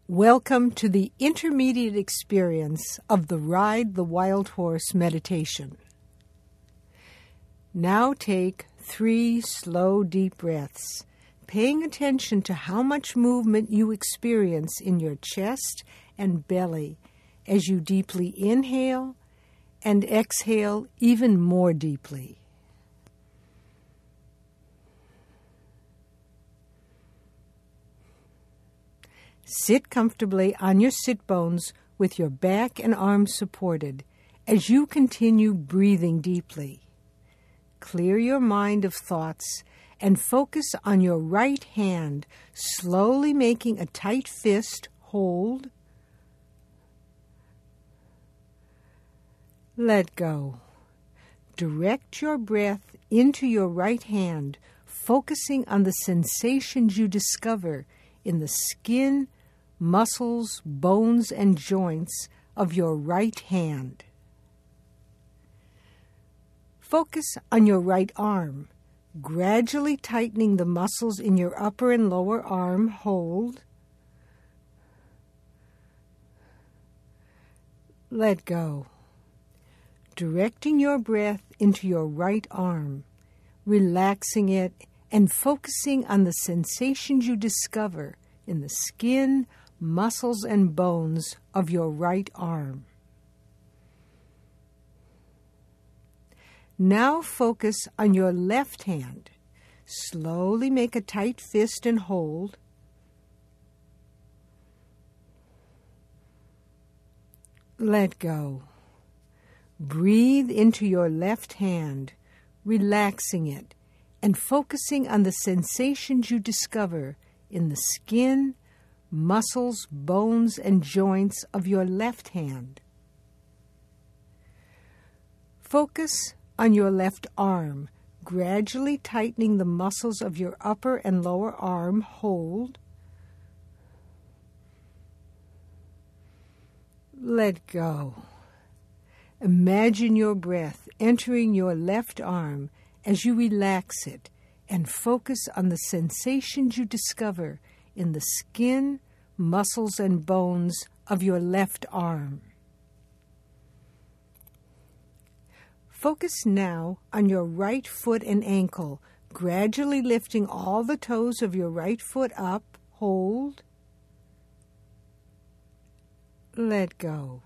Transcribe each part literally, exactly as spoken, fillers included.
Welcome to the intermediate experience of the Ride the Wild Horse meditation. Now take three slow, deep breaths, paying attention to how much movement you experience in your chest and belly as you deeply inhale and exhale even more deeply. Sit comfortably on your sit bones with your back and arms supported as you continue breathing deeply. Clear your mind of thoughts and focus on your right hand, slowly making a tight fist hold. Let go. Direct your breath into your right hand, focusing on the sensations you discover in the skin, muscles, bones, and joints of your right hand. Focus on your right arm, gradually tightening the muscles in your upper and lower arm. Hold. Let go. Directing your breath into your right arm, relaxing it and focusing on the sensations you discover in the skin, muscles, and bones of your right arm. Now focus on your left hand. Slowly make a tight fist and hold. Let go. Breathe into your left hand, relaxing it and focusing on the sensations you discover in the skin, muscles, bones, and joints of your left hand. Focus on your left arm, gradually tightening the muscles of your upper and lower arm. Hold. Let go. Imagine your breath entering your left arm as you relax it and focus on the sensations you discover in the skin, muscles, and bones of your left arm. Focus now on your right foot and ankle, gradually lifting all the toes of your right foot up. Hold. Let go.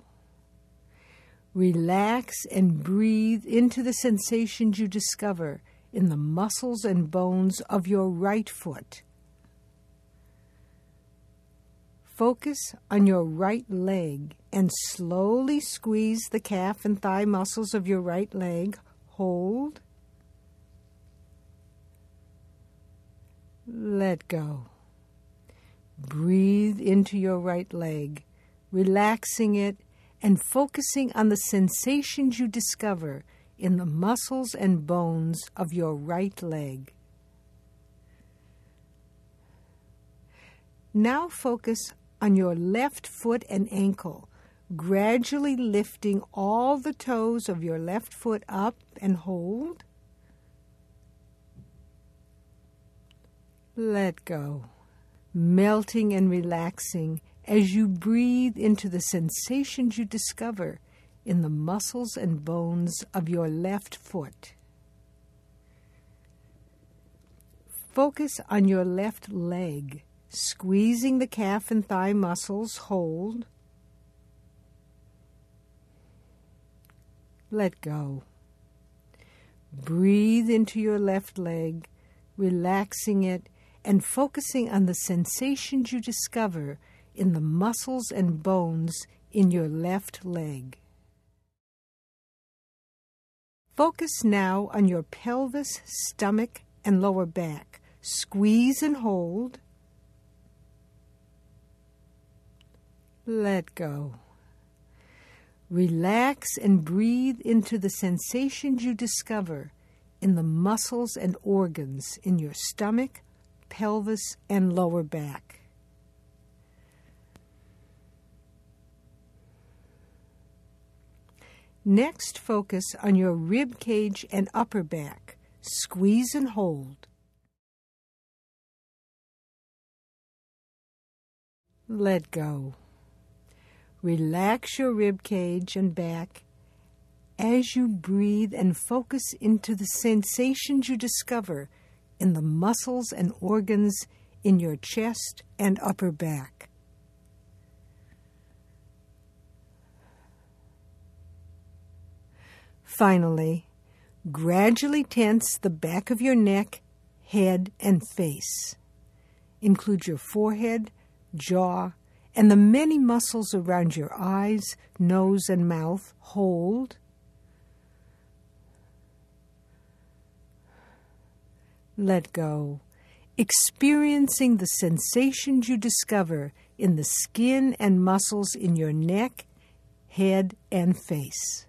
Relax and breathe into the sensations you discover in the muscles and bones of your right foot. Focus on your right leg and slowly squeeze the calf and thigh muscles of your right leg. Hold. Let go. Breathe into your right leg, relaxing it and focusing on the sensations you discover in the muscles and bones of your right leg. Now focus on your left foot and ankle, gradually lifting all the toes of your left foot up and hold. Let go, melting and relaxing as you breathe into the sensations you discover in the muscles and bones of your left foot. Focus on your left leg, squeezing the calf and thigh muscles. Hold. Let go. Breathe into your left leg, relaxing it and focusing on the sensations you discover in the muscles and bones in your left leg. Focus now on your pelvis, stomach, and lower back. Squeeze and hold. Let go. Relax and breathe into the sensations you discover in the muscles and organs in your stomach, pelvis, and lower back. Next, focus on your rib cage and upper back. Squeeze and hold. let go. Relax your rib cage and back as you breathe and focus into the sensations you discover in the muscles and organs in your chest and upper back. Finally, gradually tense the back of your neck, head, and face. Include your forehead, jaw, and the many muscles around your eyes, nose, and mouth. Hold. Let go, experiencing the sensations you discover in the skin and muscles in your neck, head, and face.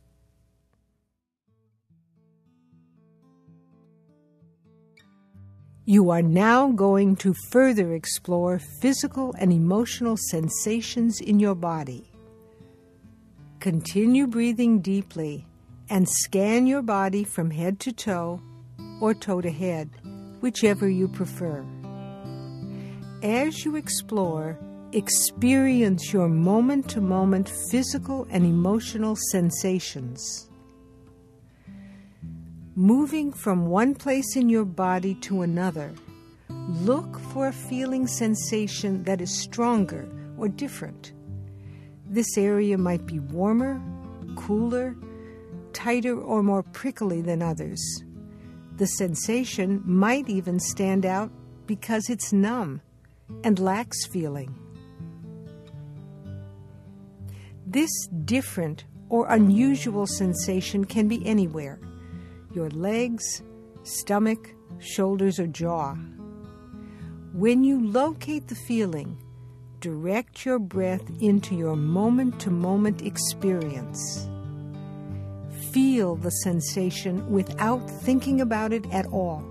You are now going to further explore physical and emotional sensations in your body. Continue breathing deeply and scan your body from head to toe or toe to head, whichever you prefer. As you explore, experience your moment-to-moment physical and emotional sensations. Moving from one place in your body to another, look for a feeling sensation that is stronger or different. This area might be warmer, cooler, tighter, or more prickly than others. The sensation might even stand out because it's numb and lacks feeling. This different or unusual sensation can be anywhere: your legs, stomach, shoulders, or jaw. When you locate the feeling, direct your breath into your moment-to-moment experience. Feel the sensation without thinking about it at all.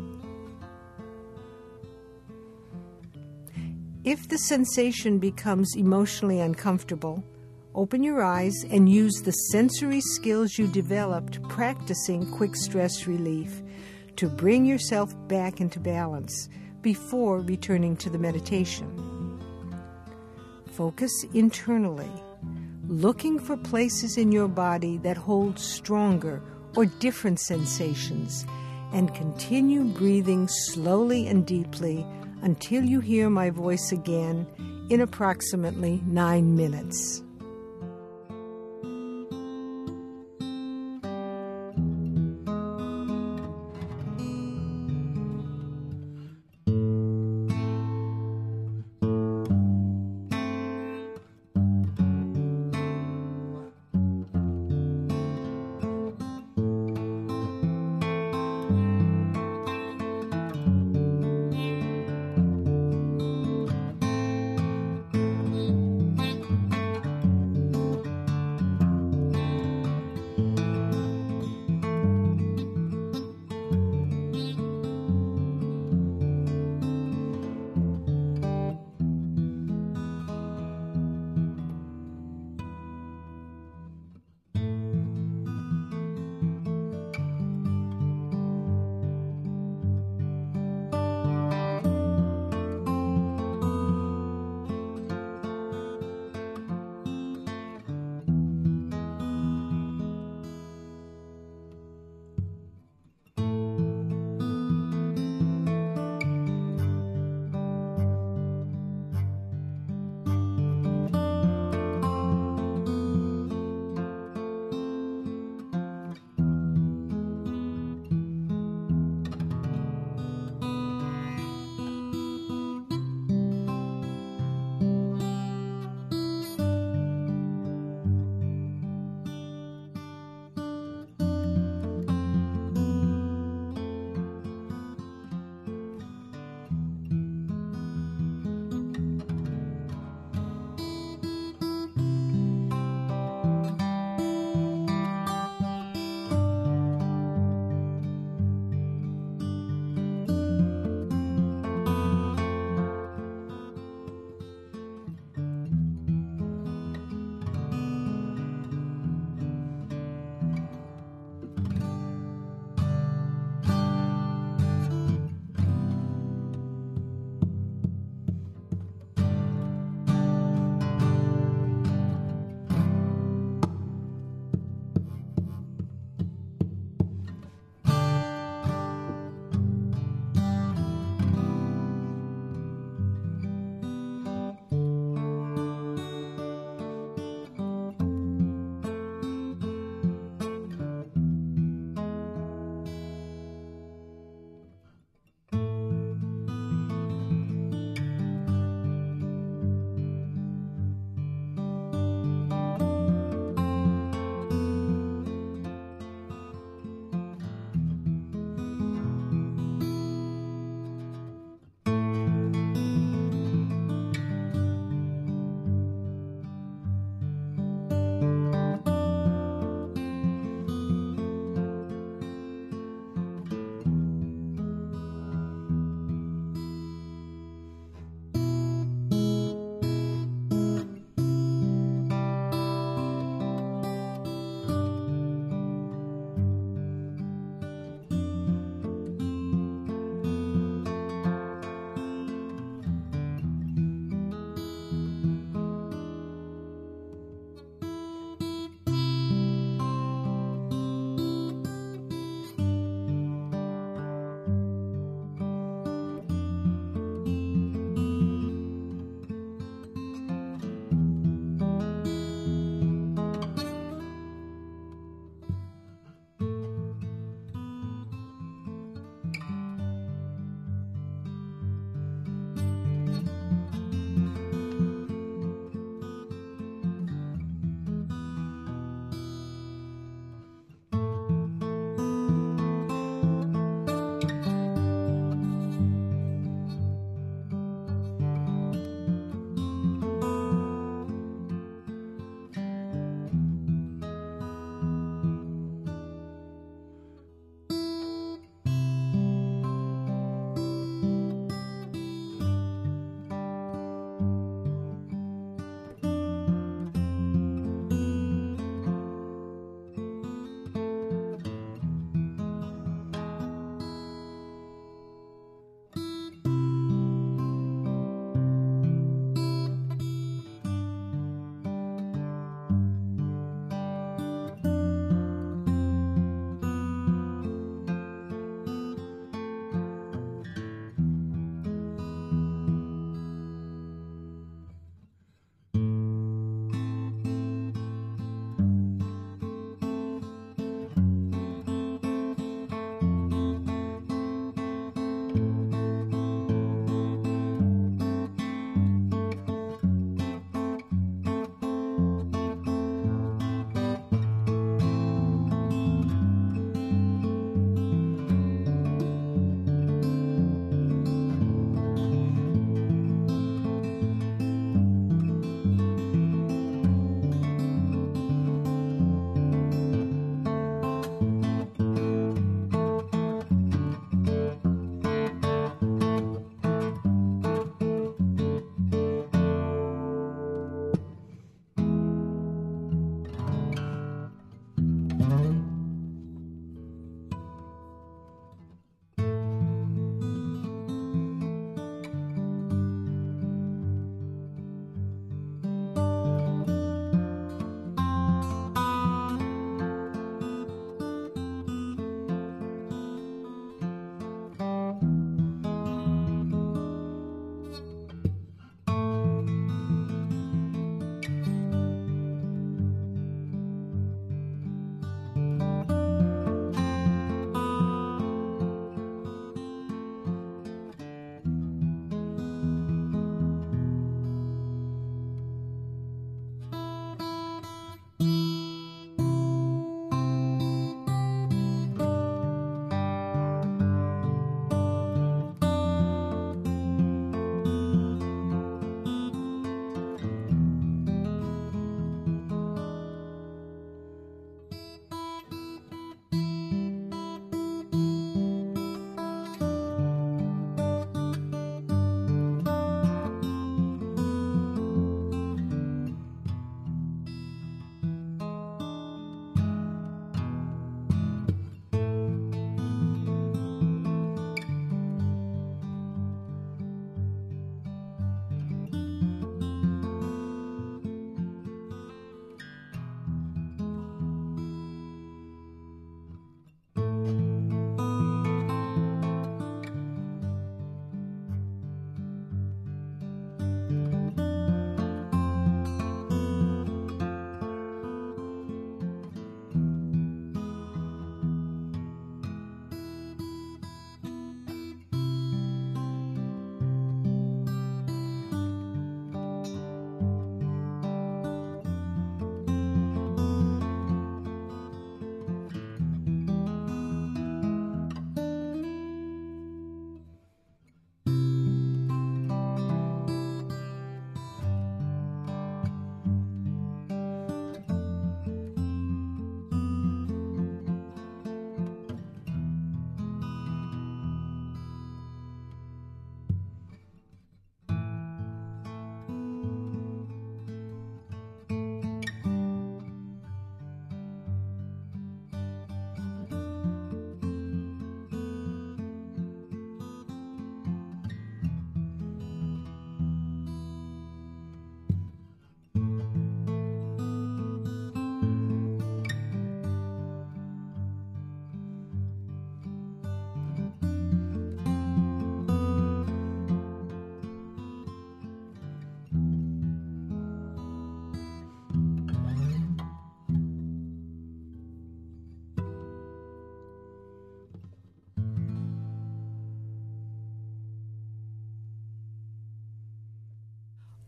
If the sensation becomes emotionally uncomfortable, open your eyes and use the sensory skills you developed practicing quick stress relief to bring yourself back into balance before returning to the meditation. Focus internally, looking for places in your body that hold stronger or different sensations, and continue breathing slowly and deeply until you hear my voice again in approximately nine minutes.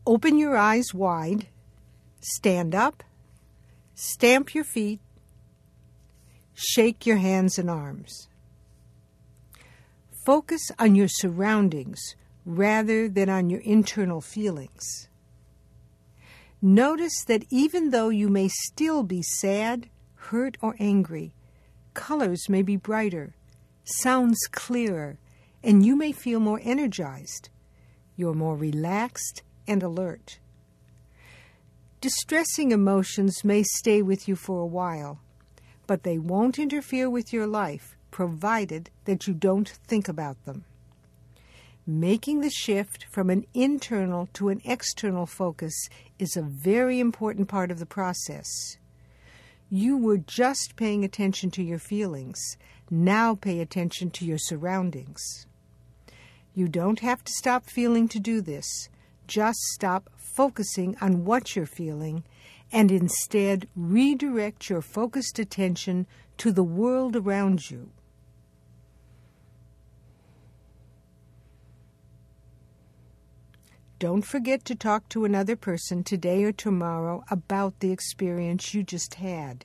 Open your eyes wide, stand up, stamp your feet, shake your hands and arms. Focus on your surroundings rather than on your internal feelings. Notice that even though you may still be sad, hurt, or angry, colors may be brighter, sounds clearer, and you may feel more energized. You're more relaxed and alert. Distressing emotions may stay with you for a while, but they won't interfere with your life, provided that you don't think about them. Making the shift from an internal to an external focus is a very important part of the process. You were just paying attention to your feelings. Now pay attention to your surroundings. You don't have to stop feeling to do this. Just stop focusing on what you're feeling and instead redirect your focused attention to the world around you. Don't forget to talk to another person today or tomorrow about the experience you just had.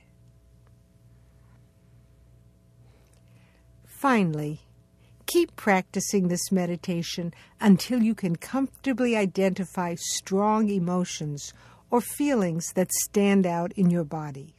Finally, keep practicing this meditation until you can comfortably identify strong emotions or feelings that stand out in your body.